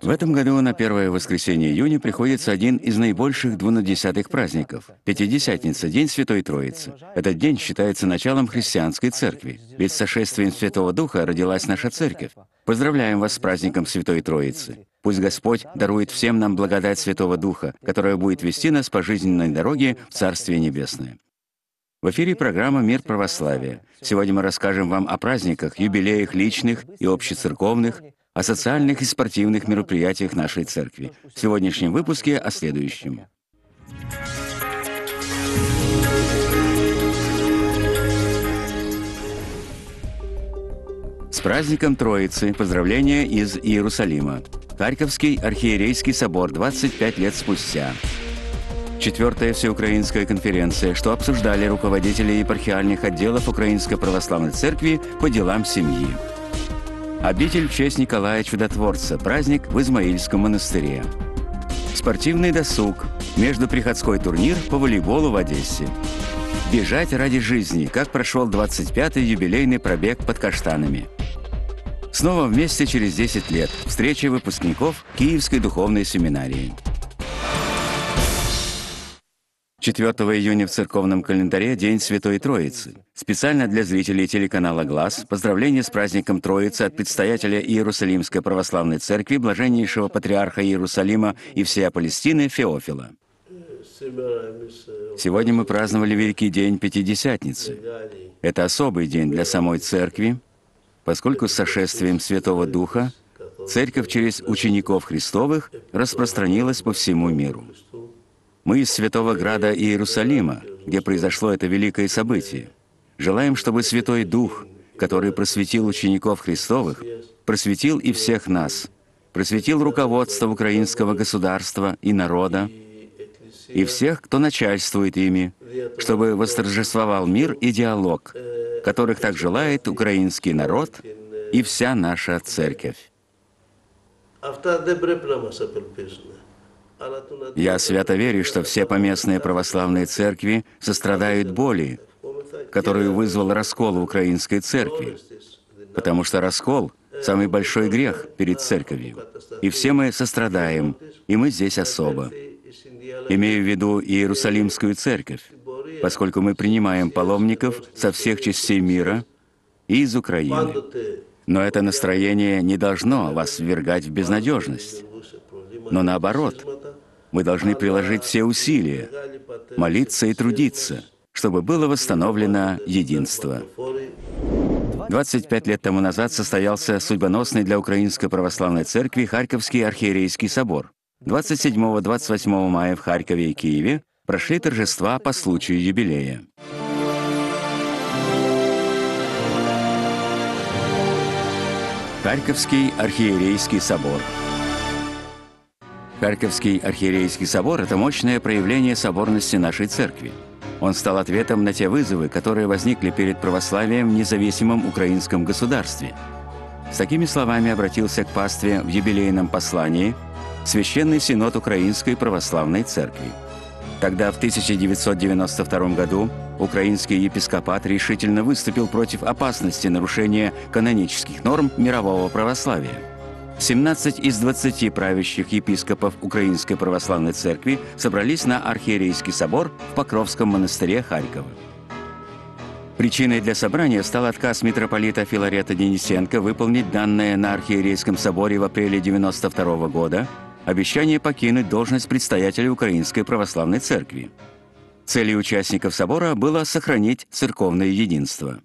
В этом году на первое воскресенье июня приходится один из наибольших двунадесятых праздников – Пятидесятница, День Святой Троицы. Этот день считается началом христианской церкви, ведь с сошествием Святого Духа родилась наша церковь. Поздравляем вас с праздником Святой Троицы. Пусть Господь дарует всем нам благодать Святого Духа, которая будет вести нас по жизненной дороге в Царствие Небесное. В эфире программа «Мир православия». Сегодня мы расскажем вам о праздниках, юбилеях личных и общецерковных, о социальных и спортивных мероприятиях нашей церкви. В сегодняшнем выпуске о следующем. С праздником Троицы! Поздравления из Иерусалима. Харьковский архиерейский собор 25 лет спустя. Четвертая всеукраинская конференция, что обсуждали руководители епархиальных отделов Украинской Православной Церкви по делам семьи. Обитель в честь Николая Чудотворца, праздник в Измаильском монастыре. Спортивный досуг, междуприходской турнир по волейболу в Одессе. Бежать ради жизни, как прошел 25-й юбилейный пробег под Каштанами. Снова вместе через 10 лет. Встреча выпускников Киевской духовной семинарии. 4 июня в церковном календаре День Святой Троицы. Специально для зрителей телеканала «Глас» поздравления с праздником Троицы от предстоятеля Иерусалимской православной церкви, блаженнейшего патриарха Иерусалима и всея Палестины Феофила. Сегодня мы праздновали Великий день Пятидесятницы. Это особый день для самой церкви, поскольку с сошествием Святого Духа церковь через учеников Христовых распространилась по всему миру. Мы из Святого Града Иерусалима, где произошло это великое событие. Желаем, чтобы Святой Дух, который просветил учеников Христовых, просветил и всех нас, просветил руководство украинского государства и народа, и всех, кто начальствует ими, чтобы восторжествовал мир и диалог, которых так желает украинский народ и вся наша церковь. Я свято верю, что все поместные православные церкви сострадают боли, которую вызвал раскол в украинской церкви, потому что раскол — самый большой грех перед церковью. И все мы сострадаем, и мы здесь особо. Имею в виду Иерусалимскую церковь, поскольку мы принимаем паломников со всех частей мира и из Украины. Но это настроение не должно вас ввергать в безнадежность. Но наоборот, мы должны приложить все усилия, молиться и трудиться, чтобы было восстановлено единство. 25 лет тому назад состоялся судьбоносный для Украинской Православной Церкви Харьковский архиерейский собор. 27-28 мая в Харькове и Киеве прошли торжества по случаю юбилея. Харьковский архиерейский собор. Харьковский архиерейский собор — это мощное проявление соборности нашей церкви. Он стал ответом на те вызовы, которые возникли перед православием в независимом украинском государстве. С такими словами обратился к пастве в юбилейном послании Священный Синод Украинской Православной Церкви. Тогда, в 1992 году, украинский епископат решительно выступил против опасности нарушения канонических норм мирового православия. 17 из 20 правящих епископов Украинской Православной Церкви собрались на архиерейский собор в Покровском монастыре Харькова. Причиной для собрания стал отказ митрополита Филарета Денисенко выполнить данное на архиерейском соборе в апреле 1992 года обещание покинуть должность предстоятеля Украинской Православной Церкви. Целью участников собора было сохранить церковное единство.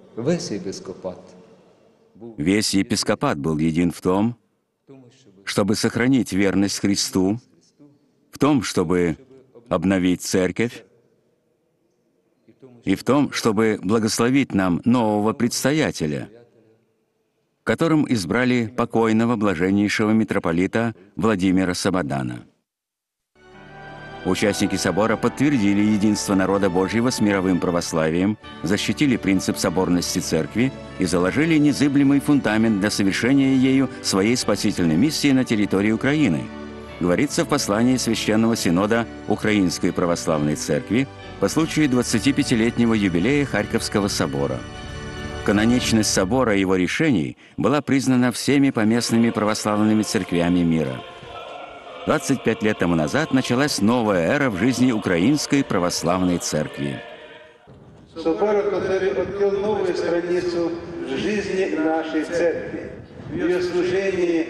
Весь епископат был един в том, чтобы сохранить верность Христу, в том, чтобы обновить церковь, и в том, чтобы благословить нам нового предстоятеля, которым избрали покойного блаженнейшего митрополита Владимира Сабадана. Участники собора подтвердили единство народа Божьего с мировым православием, защитили принцип соборности церкви и заложили незыблемый фундамент для совершения ею своей спасительной миссии на территории Украины, говорится в послании Священного Синода Украинской Православной Церкви по случаю 25-летнего юбилея Харьковского собора. Каноничность собора и его решений была признана всеми поместными православными церквями мира. 25 лет тому назад началась новая эра в жизни Украинской православной церкви. Собор, который открыл новую страницу в жизни нашей церкви, в ее служении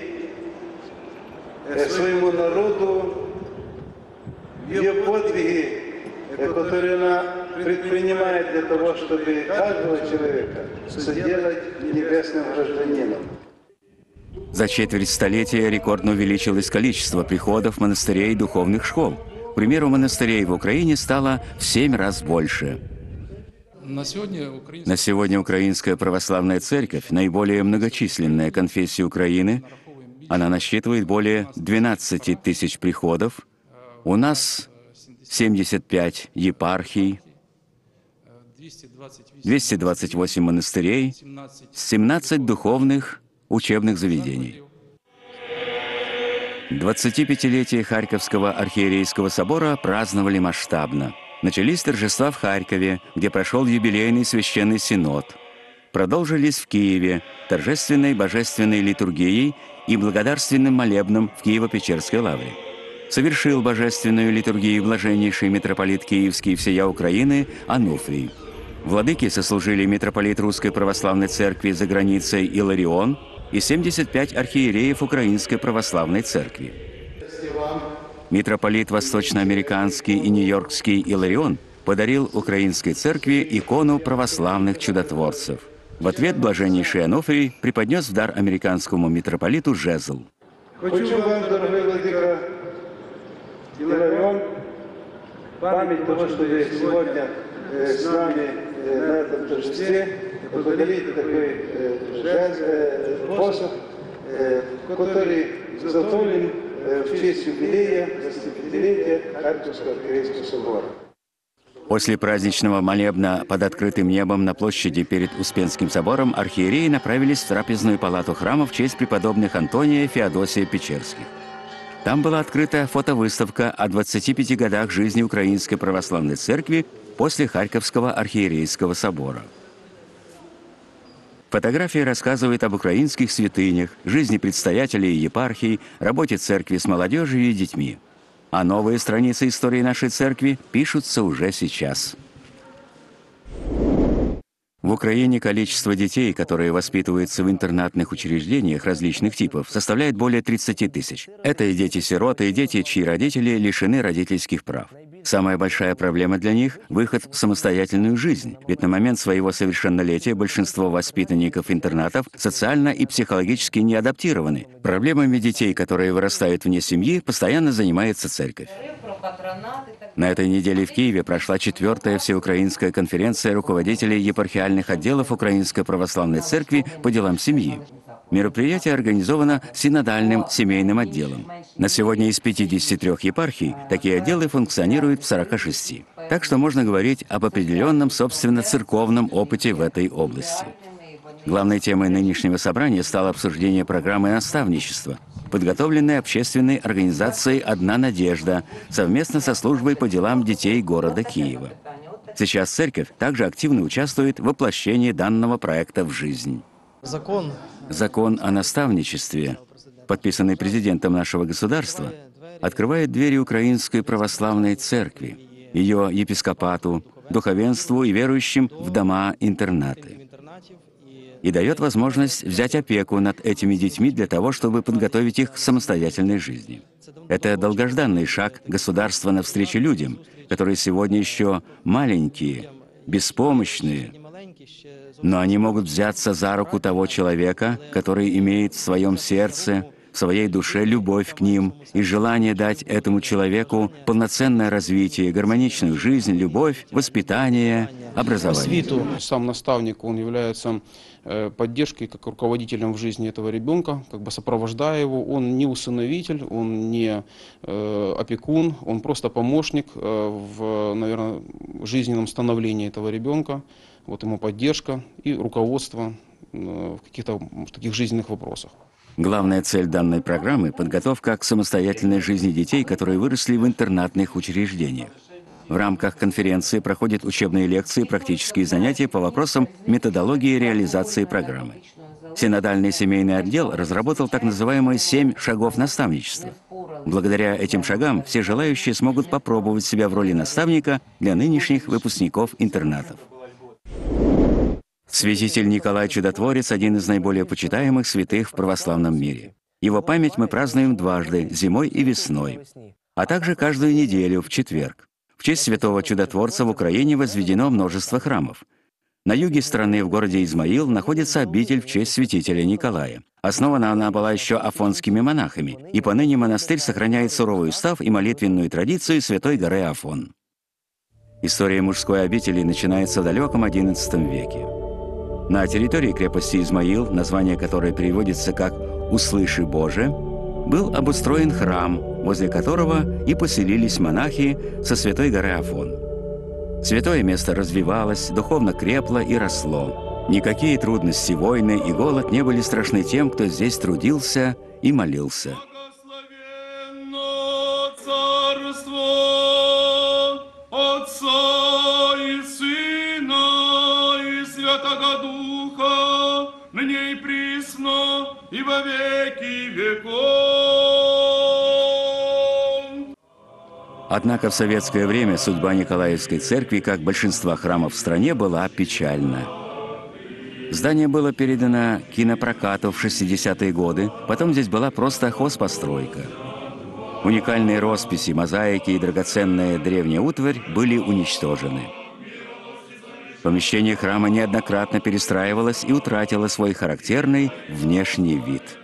своему народу, в ее подвиги, которые она предпринимает для того, чтобы каждого человека соделать небесным гражданином. За четверть столетия рекордно увеличилось количество приходов, монастырей и духовных школ. К примеру, монастырей в Украине стало в 7 раз больше. На сегодня Украинская православная церковь – наиболее многочисленная конфессия Украины. Она насчитывает более 12 тысяч приходов. У нас 75 епархий, 228 монастырей, 17 духовных учебных заведений. 25-летие Харьковского архиерейского собора праздновали масштабно. Начались торжества в Харькове, где прошел юбилейный священный синод. Продолжились в Киеве торжественной божественной литургией и благодарственным молебном в Киево-Печерской лавре. Совершил божественную литургию блаженнейший митрополит Киевский всея Украины Ануфрий. Владыки сослужили митрополит Русской Православной Церкви за границей Иларион и 75 архиереев Украинской Православной Церкви. Митрополит Восточноамериканский и Нью-Йоркский Иларион подарил Украинской Церкви икону православных чудотворцев. В ответ блаженнейший Ануфрий преподнес в дар американскому митрополиту жезл. Хочу вам, дорогой владыка Иларион, память того, что вы сегодня с нами на этом торжестве, подарить такой посох, который изготовлен в честь юбилея 25-летия Харьковского архиерейского собора. После праздничного молебна под открытым небом на площади перед Успенским собором архиереи направились в трапезную палату храма в честь преподобных Антония и Феодосия Печерских. Там была открыта фотовыставка о 25 годах жизни Украинской Православной Церкви после Харьковского архиерейского собора. Фотографии рассказывают об украинских святынях, жизни предстоятелей и епархий, работе церкви с молодежью и детьми. А новые страницы истории нашей церкви пишутся уже сейчас. В Украине количество детей, которые воспитываются в интернатных учреждениях различных типов, составляет более 30 тысяч. Это и дети-сироты, и дети, чьи родители лишены родительских прав. Самая большая проблема для них – выход в самостоятельную жизнь, ведь на момент своего совершеннолетия большинство воспитанников интернатов социально и психологически не адаптированы. Проблемами детей, которые вырастают вне семьи, постоянно занимается церковь. На этой неделе в Киеве прошла 4-я всеукраинская конференция руководителей епархиальных отделов Украинской Православной Церкви по делам семьи. Мероприятие организовано синодальным семейным отделом. На сегодня из 53 епархий такие отделы функционируют в 46. Так что можно говорить об определенном, собственно, церковном опыте в этой области. Главной темой нынешнего собрания стало обсуждение программы наставничества, подготовленной общественной организацией «Одна надежда» совместно со службой по делам детей города Киева. Сейчас церковь также активно участвует в воплощении данного проекта в жизнь. Закон о наставничестве, подписанный президентом нашего государства, открывает двери Украинской Православной Церкви, ее епископату, духовенству и верующим в дома-интернаты. И дает возможность взять опеку над этими детьми для того, чтобы подготовить их к самостоятельной жизни. Это долгожданный шаг государства навстречу людям, которые сегодня еще маленькие, беспомощные, но они могут взяться за руку того человека, который имеет в своем сердце, в своей душе любовь к ним и желание дать этому человеку полноценное развитие, гармоничную жизнь, любовь, воспитание, образование. Сам наставник, он является поддержкой, как руководителем в жизни этого ребенка, как бы сопровождая его. Он не усыновитель, он не опекун, он просто помощник в, наверное, жизненном становлении этого ребенка. Вот ему поддержка и руководство в каких-то таких жизненных вопросах. Главная цель данной программы – подготовка к самостоятельной жизни детей, которые выросли в интернатных учреждениях. В рамках конференции проходят учебные лекции и практические занятия по вопросам методологии реализации программы. Синодальный семейный отдел разработал так называемые 7 шагов наставничества. Благодаря этим шагам все желающие смогут попробовать себя в роли наставника для нынешних выпускников интернатов. Святитель Николай Чудотворец – один из наиболее почитаемых святых в православном мире. Его память мы празднуем дважды – зимой и весной, а также каждую неделю в четверг. В честь святого Чудотворца в Украине возведено множество храмов. На юге страны, в городе Измаил, находится обитель в честь святителя Николая. Основана она была еще афонскими монахами, и поныне монастырь сохраняет суровый устав и молитвенную традицию Святой горы Афон. История мужской обители начинается в далеком XI веке. На территории крепости Измаил, название которой переводится как «Услыши, Боже», был обустроен храм, возле которого и поселились монахи со Святой горы Афон. Святое место развивалось, духовно крепло и росло. Никакие трудности, войны и голод не были страшны тем, кто здесь трудился и молился. Отца и Сына и Святого Духа, ныне и присно, и во веки веков. Однако в советское время судьба Николаевской церкви, как большинства храмов в стране, была печальна. Здание было передано кинопрокату в 60-е годы, потом здесь была просто хозпостройка. Уникальные росписи, мозаики и драгоценная древняя утварь были уничтожены. Помещение храма неоднократно перестраивалось и утратило свой характерный внешний вид.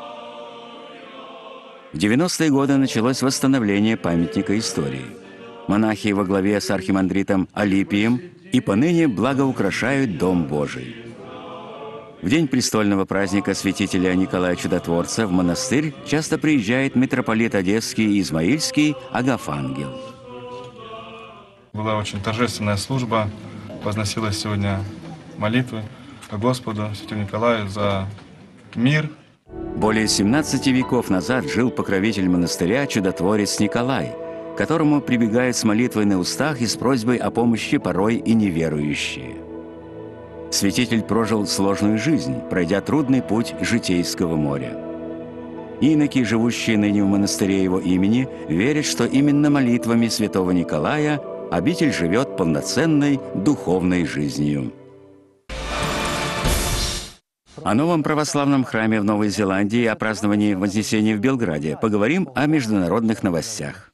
В 90-е годы началось восстановление памятника истории. Монахи во главе с архимандритом Алипием и поныне благоукрашают Дом Божий. В день престольного праздника святителя Николая Чудотворца в монастырь часто приезжает митрополит Одесский и Измаильский Агафангел. Была очень торжественная служба, возносилась сегодня молитвы к Господу, святому Николаю, за мир. Более 17 веков назад жил покровитель монастыря чудотворец Николай, к которому прибегают с молитвой на устах и с просьбой о помощи порой и неверующие. Святитель прожил сложную жизнь, пройдя трудный путь житейского моря. Иноки, живущие ныне в монастыре его имени, верят, что именно молитвами святого Николая обитель живет полноценной духовной жизнью. О новом православном храме в Новой Зеландии и о праздновании Вознесения в Белграде поговорим о международных новостях.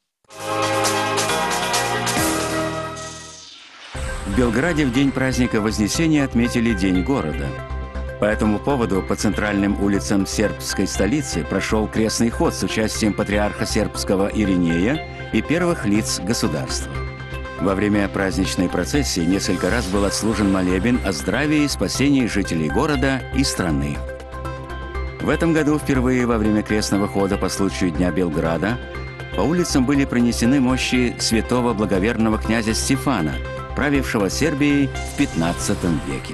В Белграде в день праздника Вознесения отметили День города. По этому поводу по центральным улицам сербской столицы прошел крестный ход с участием патриарха сербского Иринея и первых лиц государства. Во время праздничной процессии несколько раз был отслужен молебен о здравии и спасении жителей города и страны. В этом году впервые во время крестного хода по случаю Дня Белграда по улицам были пронесены мощи святого благоверного князя Стефана, правившего Сербией в XV веке.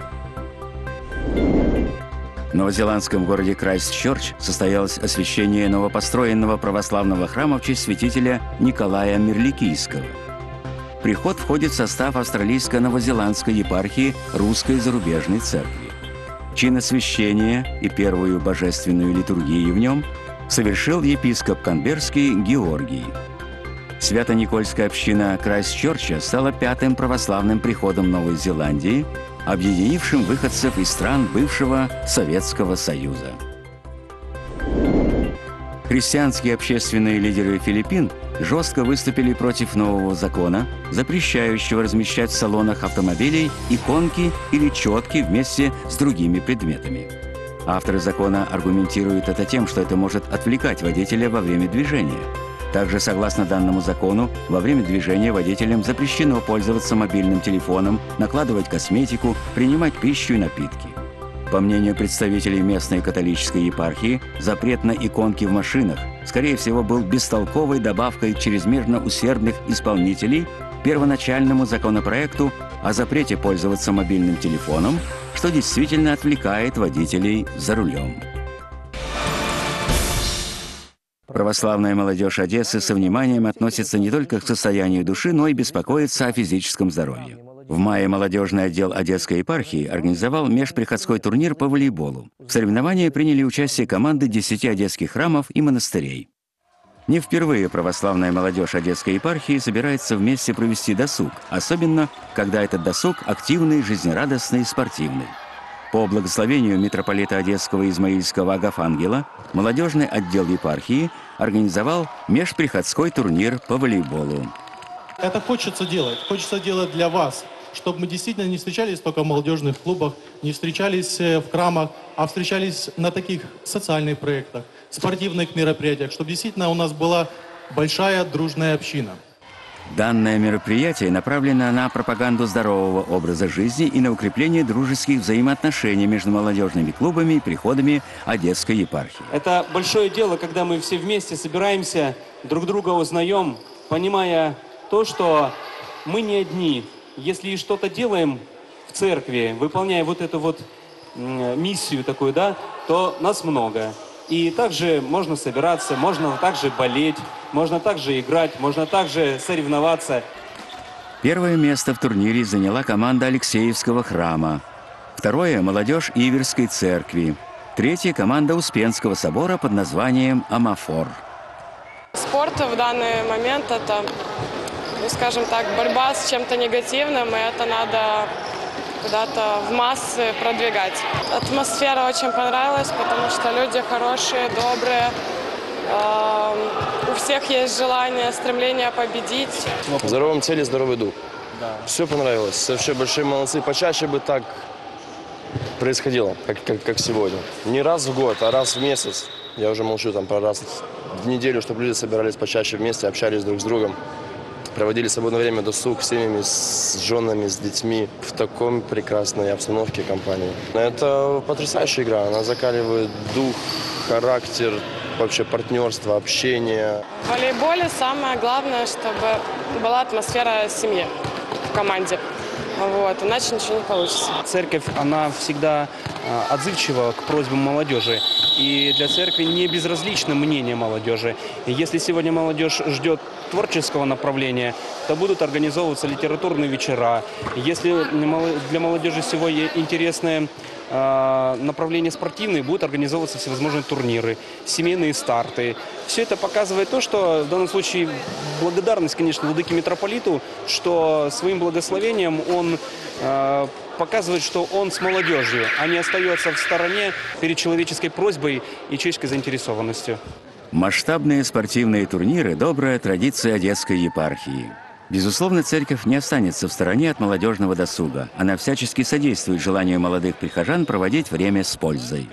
В новозеландском городе Крайстчерч состоялось освящение новопостроенного православного храма в честь святителя Николая Мирликийского. Приход входит в состав австралийско-новозеландской епархии Русской зарубежной церкви. Чин освящения и первую божественную литургию в нем совершил епископ Канберрский Георгий. Свято-Никольская община Крайстчерча стала 5-м православным приходом Новой Зеландии, объединившим выходцев из стран бывшего Советского Союза. Христианские общественные лидеры Филиппин жестко выступили против нового закона, запрещающего размещать в салонах автомобилей иконки или четки вместе с другими предметами. Авторы закона аргументируют это тем, что это может отвлекать водителя во время движения. Также, согласно данному закону, во время движения водителям запрещено пользоваться мобильным телефоном, накладывать косметику, принимать пищу и напитки. По мнению представителей местной католической епархии, запрет на иконки в машинах, скорее всего, был бестолковой добавкой чрезмерно усердных исполнителей к первоначальному законопроекту о запрете пользоваться мобильным телефоном, что действительно отвлекает водителей за рулем. Православная молодежь Одессы со вниманием относится не только к состоянию души, но и беспокоится о физическом здоровье. В мае молодежный отдел Одесской епархии организовал межприходской турнир по волейболу. В соревновании приняли участие команды 10 одесских храмов и монастырей. Не впервые православная молодежь Одесской епархии собирается вместе провести досуг, особенно, когда этот досуг активный, жизнерадостный и спортивный. По благословению митрополита Одесского и Измаильского Агафангела молодежный отдел епархии организовал межприходской турнир по волейболу. Это хочется делать для вас, чтобы мы действительно не встречались только в молодежных клубах, не встречались в храмах, а встречались на таких социальных проектах, спортивных мероприятиях, чтобы действительно у нас была большая дружная община. Данное мероприятие направлено на пропаганду здорового образа жизни и на укрепление дружеских взаимоотношений между молодежными клубами и приходами Одесской епархии. Это большое дело, когда мы все вместе собираемся, друг друга узнаем, понимая то, что мы не одни. Если что-то делаем в церкви, выполняя вот эту вот миссию такую, да, то нас много. И также можно собираться, можно также болеть, можно также играть, можно также соревноваться. Первое место в турнире заняла команда Алексеевского храма. Второе – молодежь Иверской церкви. Третье – команда Успенского собора под названием «Амафор». Спорт в данный момент – это, скажем так, борьба с чем-то негативным, и это надо куда-то в массы продвигать. Атмосфера очень понравилась, потому что люди хорошие, добрые. У всех есть желание, стремление победить. В здоровом теле здоровый дух. Да. Все понравилось. Вообще большие молодцы. Почаще бы так происходило, как сегодня. Не раз в год, а раз в месяц. Я уже молчу там про раз в неделю, чтобы люди собирались почаще вместе, общались друг с другом. Проводили свободное время, досуг с семьями, с женами, с детьми в такой прекрасной обстановке компании. Это потрясающая игра, она закаливает дух, характер, вообще партнерство, общение. В волейболе самое главное, чтобы была атмосфера семьи в команде. Вот, иначе ничего не получится. Церковь, она всегда отзывчива к просьбам молодежи. И для церкви не безразлично мнение молодежи. И если сегодня молодежь ждет творческого направления, то будут организовываться литературные вечера. Если для молодежи сегодня интересное направление спортивное, будут организовываться всевозможные турниры, семейные старты. Все это показывает то, что в данном случае благодарность, конечно, владыке митрополиту, что своим благословением он показывает, что он с молодежью, а не остается в стороне перед человеческой просьбой и человеческой заинтересованностью. Масштабные спортивные турниры – добрая традиция Одесской епархии. Безусловно, церковь не останется в стороне от молодежного досуга. Она всячески содействует желанию молодых прихожан проводить время с пользой.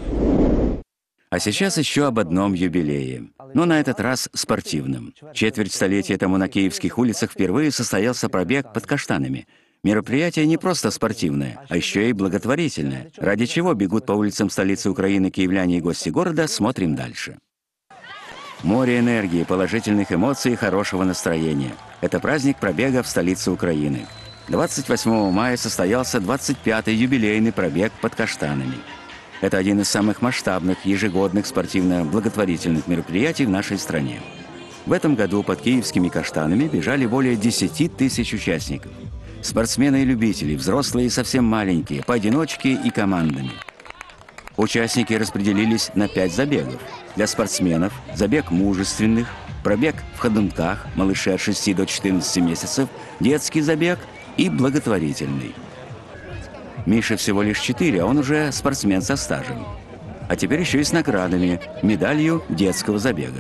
А сейчас еще об одном юбилее. Но на этот раз спортивном. Четверть столетия тому на киевских улицах впервые состоялся пробег под каштанами. Мероприятие не просто спортивное, а еще и благотворительное. Ради чего бегут по улицам столицы Украины киевляне и гости города, смотрим дальше. Море энергии, положительных эмоций и хорошего настроения. Это праздник пробега в столице Украины. 28 мая состоялся 25-й юбилейный пробег под каштанами. Это один из самых масштабных ежегодных спортивно-благотворительных мероприятий в нашей стране. В этом году под киевскими каштанами бежали более 10 тысяч участников. Спортсмены и любители, взрослые и совсем маленькие, поодиночке и командами. Участники распределились на 5 забегов. Для спортсменов – забег мужественных, пробег в ходунках, малыши от 6 до 14 месяцев, детский забег и благотворительный. Мише всего лишь 4, а он уже спортсмен со стажем. А теперь еще и с наградами, медалью детского забега.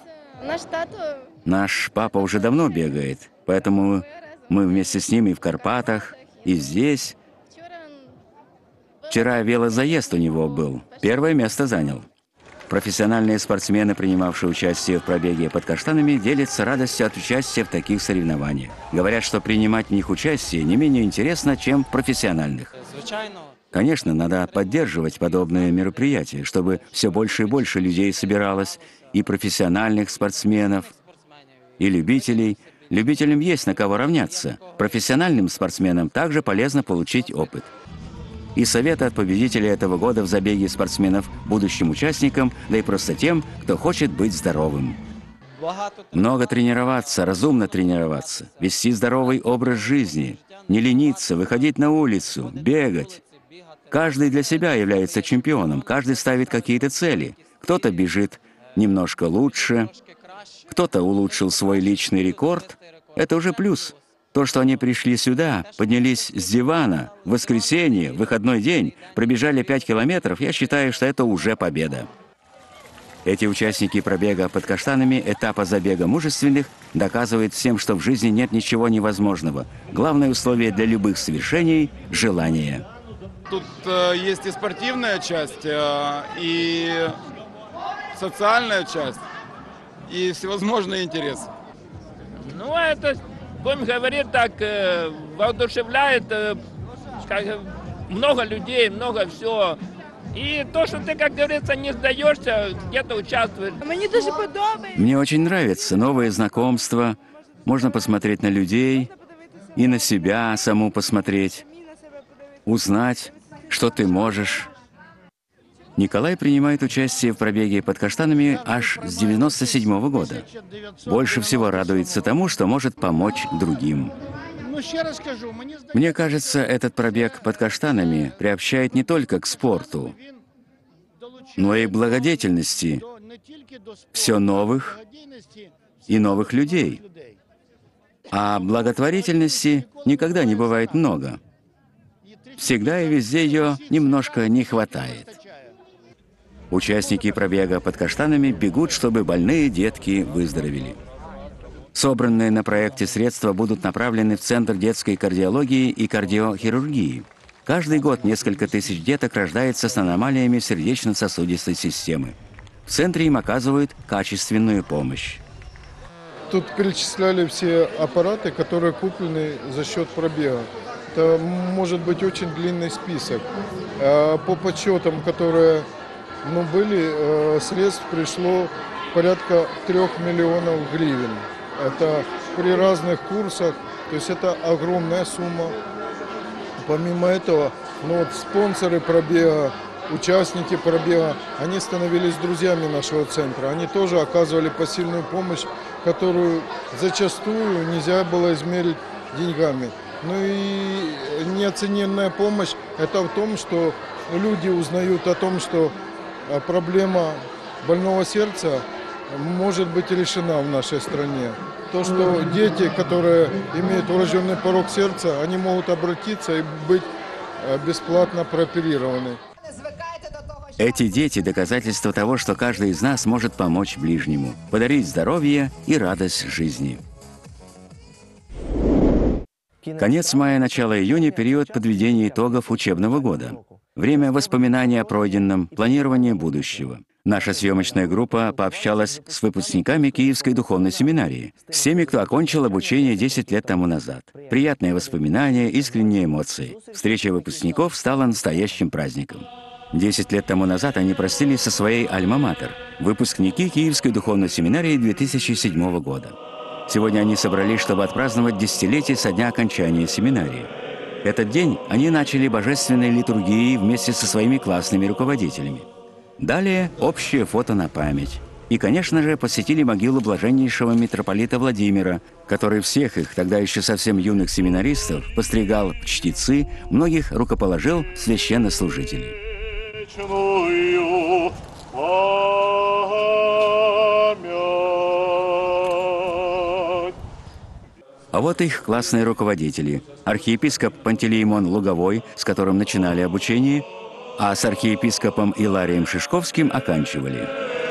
Наш папа уже давно бегает, поэтому мы вместе с ним и в Карпатах, и здесь. Вчера велозаезд у него был, первое место занял. Профессиональные спортсмены, принимавшие участие в пробеге под каштанами, делятся радостью от участия в таких соревнованиях. Говорят, что принимать в них участие не менее интересно, чем в профессиональных. Конечно, надо поддерживать подобные мероприятия, чтобы все больше и больше людей собиралось, и профессиональных спортсменов, и любителей. Любителям есть на кого равняться. Профессиональным спортсменам также полезно получить опыт. и советы от победителей этого года в забеге спортсменов будущим участникам, да и просто тем, кто хочет быть здоровым. Много тренироваться, разумно тренироваться, вести здоровый образ жизни, не лениться, выходить на улицу, бегать. Каждый для себя является чемпионом, каждый ставит какие-то цели. Кто-то бежит немножко лучше, кто-то улучшил свой личный рекорд. Это уже плюс. То, что они пришли сюда, поднялись с дивана в воскресенье, в выходной день, пробежали 5 километров, я считаю, что это уже победа. Эти участники пробега под каштанами этапа забега мужественных доказывают всем, что в жизни нет ничего невозможного. Главное условие для любых свершений – желание. Тут есть и спортивная часть, и социальная часть, и всевозможные интересы. Ну, это, будем говорить так, воодушевляет, много людей, много всего. И то, что ты, как говорится, не сдаешься, где-то участвуешь. Мне даже подобается. Мне очень нравятся новые знакомства. Можно посмотреть на людей и на себя саму посмотреть, узнать, что ты можешь. Николай принимает участие в пробеге под каштанами аж с 1997 года. Больше всего радуется тому, что может помочь другим. Мне кажется, этот пробег под каштанами приобщает не только к спорту, но и к благодетельности все новых и новых людей. А благотворительности никогда не бывает много. Всегда и везде ее немножко не хватает. Участники пробега под каштанами бегут, чтобы больные детки выздоровели. Собранные на проекте средства будут направлены в Центр детской кардиологии и кардиохирургии. Каждый год несколько тысяч деток рождается с аномалиями сердечно-сосудистой системы. В центре им оказывают качественную помощь. Тут перечисляли все аппараты, которые куплены за счет пробега. Это может быть очень длинный список. По подсчетам, которые были, средств пришло порядка 3 миллионов гривен. Это при разных курсах, то есть это огромная сумма. Помимо этого, спонсоры пробега, участники пробега, они становились друзьями нашего центра. Они тоже оказывали посильную помощь, которую зачастую нельзя было измерить деньгами. Ну и неоцененная помощь – это в том, что люди узнают о том, что проблема больного сердца может быть решена в нашей стране. То, что дети, которые имеют врожденный порок сердца, они могут обратиться и быть бесплатно прооперированы. Эти дети – доказательство того, что каждый из нас может помочь ближнему, подарить здоровье и радость жизни. Конец мая, начало июня – период подведения итогов учебного года. Время воспоминаний о пройденном, планирование будущего. Наша съемочная группа пообщалась с выпускниками Киевской духовной семинарии, с теми, кто окончил обучение 10 лет тому назад. Приятные воспоминания, искренние эмоции. Встреча выпускников стала настоящим праздником. 10 лет тому назад они простились со своей альма-матер, выпускники Киевской духовной семинарии 2007 года. Сегодня они собрались, чтобы отпраздновать десятилетие со дня окончания семинарии. Этот день они начали божественной литургией вместе со своими классными руководителями. Далее общее фото на память. И, конечно же, посетили могилу блаженнейшего митрополита Владимира, который всех их, тогда еще совсем юных семинаристов, постригал в чтецы, многих рукоположил священнослужителей. А вот их классные руководители. Архиепископ Пантелеймон Луговой, с которым начинали обучение, а с архиепископом Иларием Шишковским оканчивали.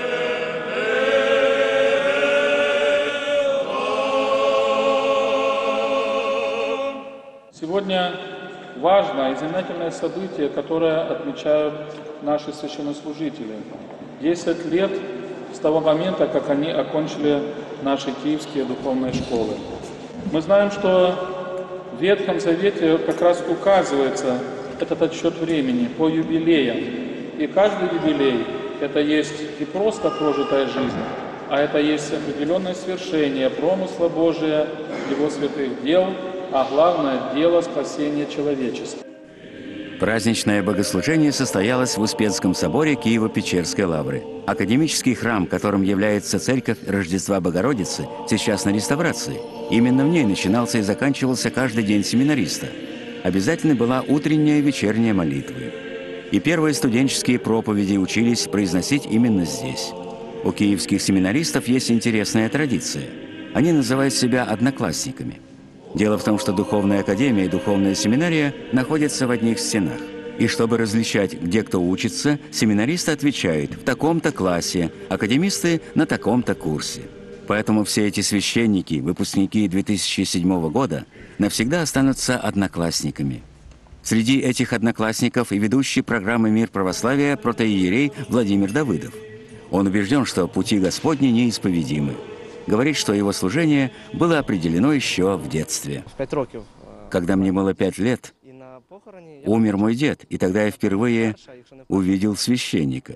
Сегодня важное и знаменательное событие, которое отмечают наши священнослужители. 10 лет с того момента, как они окончили наши киевские духовные школы. Мы знаем, что в Ветхом Завете как раз указывается этот отсчет времени по юбилеям. И каждый юбилей – это есть не просто прожитая жизнь, а это есть определенное свершение промысла Божия, Его святых дел, а главное – дело спасения человечества. Праздничное богослужение состоялось в Успенском соборе Киево-Печерской лавры. Академический храм, которым является церковь Рождества Богородицы, сейчас на реставрации. Именно в ней начинался и заканчивался каждый день семинариста. Обязательно была утренняя и вечерняя молитвы. И первые студенческие проповеди учились произносить именно здесь. У киевских семинаристов есть интересная традиция. Они называют себя одноклассниками. Дело в том, что духовная академия и духовная семинария находятся в одних стенах. И чтобы различать, где кто учится, семинаристы отвечают в таком-то классе, академисты на таком-то курсе. Поэтому все эти священники, выпускники 2007 года, навсегда останутся одноклассниками. Среди этих одноклассников и ведущий программы «Мир православия» протоиерей Владимир Давыдов. Он убежден, что пути Господни неисповедимы. Говорит, что его служение было определено еще в детстве. Когда мне было 5 лет, умер мой дед, и тогда я впервые увидел священника.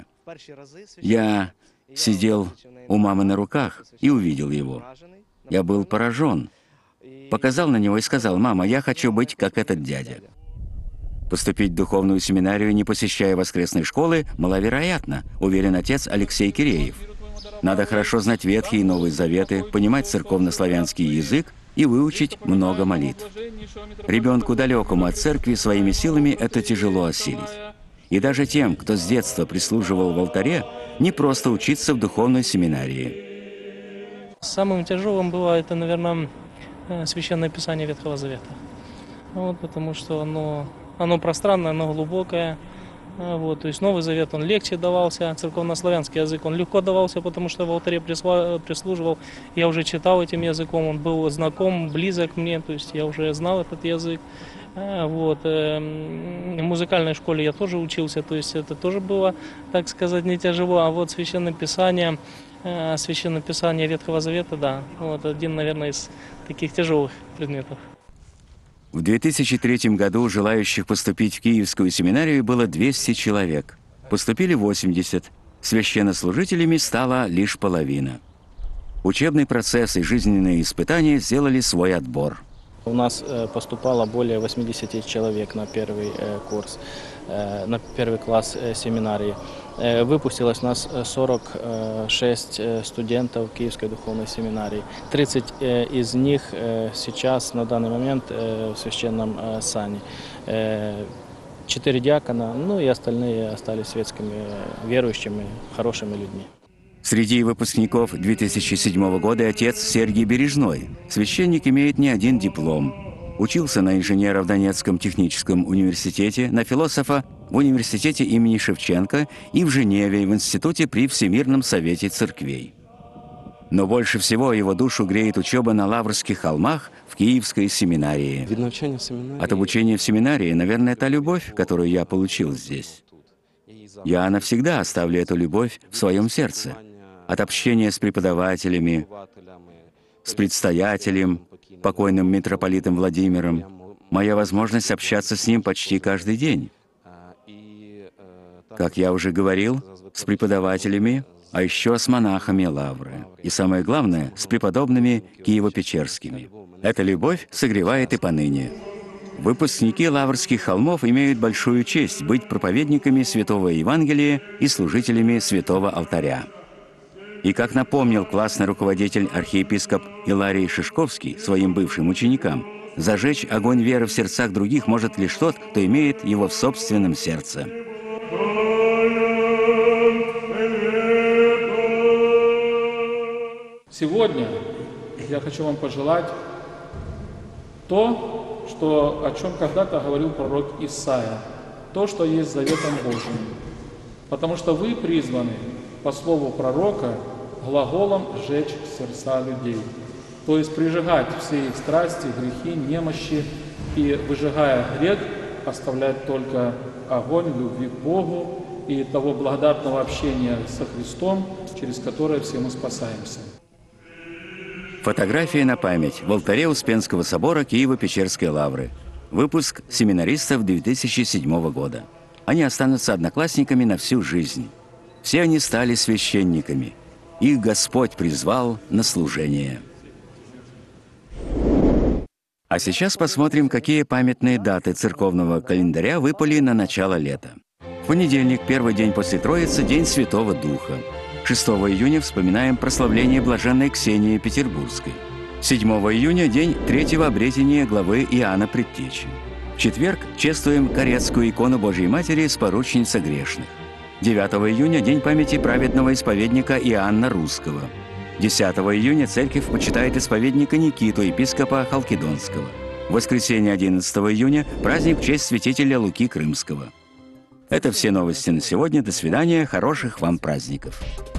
Я сидел у мамы на руках и увидел его. Я был поражен. Показал на него и сказал: «Мама, я хочу быть как этот дядя». Поступить в духовную семинарию, не посещая воскресной школы, маловероятно, уверен отец Алексей Киреев. Надо хорошо знать Ветхие и Новые Заветы, понимать церковно-славянский язык и выучить много молитв. Ребенку, далекому от церкви, своими силами это тяжело осилить. И даже тем, кто с детства прислуживал в алтаре, не просто учиться в духовной семинарии. Самым тяжелым было это, наверное, Священное Писание Ветхого Завета. Вот, потому что оно пространное, оно глубокое. Вот, то есть Новый Завет, он легче давался, церковно-славянский язык, он легко давался, потому что в алтаре прислуживал. Я уже читал этим языком, он был знаком, близок мне, то есть я уже знал этот язык. Вот. В музыкальной школе я тоже учился, то есть это тоже было, так сказать, не тяжело. А вот Священное Писание Ветхого Завета, да, вот один, наверное, из таких тяжелых предметов. В 2003 году желающих поступить в Киевскую семинарию было 200 человек. Поступили 80. Священнослужителями стала лишь половина. Учебный процесс и жизненные испытания сделали свой отбор. У нас поступало более 80 человек на первый курс, на первый класс семинарии. Выпустилось у нас 46 студентов Киевской духовной семинарии. 30 из них сейчас на данный момент в священном сане. 4 диакона, ну и остальные остались светскими верующими, хорошими людьми. Среди выпускников 2007 года отец Сергий Бережной. Священник имеет не один диплом. Учился на инженера в Донецком техническом университете, на философа в университете имени Шевченко и в Женеве в институте при Всемирном совете церквей. Но больше всего его душу греет учеба на Лаврских холмах в Киевской семинарии. От обучения в семинарии, наверное, та любовь, которую я получил здесь. Я навсегда оставлю эту любовь в своем сердце. От общения с преподавателями, с предстоятелем, покойным митрополитом Владимиром, моя возможность общаться с ним почти каждый день. Как я уже говорил, с преподавателями, а еще с монахами Лавры. И самое главное, с преподобными Киево-Печерскими. Эта любовь согревает и поныне. Выпускники Лаврских холмов имеют большую честь быть проповедниками Святого Евангелия и служителями Святого Алтаря. И как напомнил классный руководитель архиепископ Иларий Шишковский своим бывшим ученикам, зажечь огонь веры в сердцах других может лишь тот, кто имеет его в собственном сердце. Сегодня я хочу вам пожелать то, о чем когда-то говорил пророк Исаия, то, что есть заветом Божьим. Потому что вы призваны, по слову пророка, глаголом «жечь сердца людей». То есть прижигать все их страсти, грехи, немощи и, выжигая грех, оставлять только огонь любви к Богу и того благодатного общения со Христом, через которое все мы спасаемся. Фотография на память в алтаре Успенского собора Киево-Печерской лавры. Выпуск семинаристов 2007 года. Они останутся одноклассниками на всю жизнь. Все они стали священниками. Их Господь призвал на служение. А сейчас посмотрим, какие памятные даты церковного календаря выпали на начало лета. В понедельник, первый день после Троицы, день Святого Духа. 6 июня вспоминаем прославление блаженной Ксении Петербургской. 7 июня – день третьего обретения главы Иоанна Предтечи. В четверг чествуем Каретскую икону Божьей Матери «Споручница грешных». 9 июня – день памяти праведного исповедника Иоанна Русского. 10 июня церковь почитает исповедника Никиту, епископа Халкидонского. В воскресенье 11 июня – праздник в честь святителя Луки Крымского. Это все новости на сегодня. До свидания. Хороших вам праздников.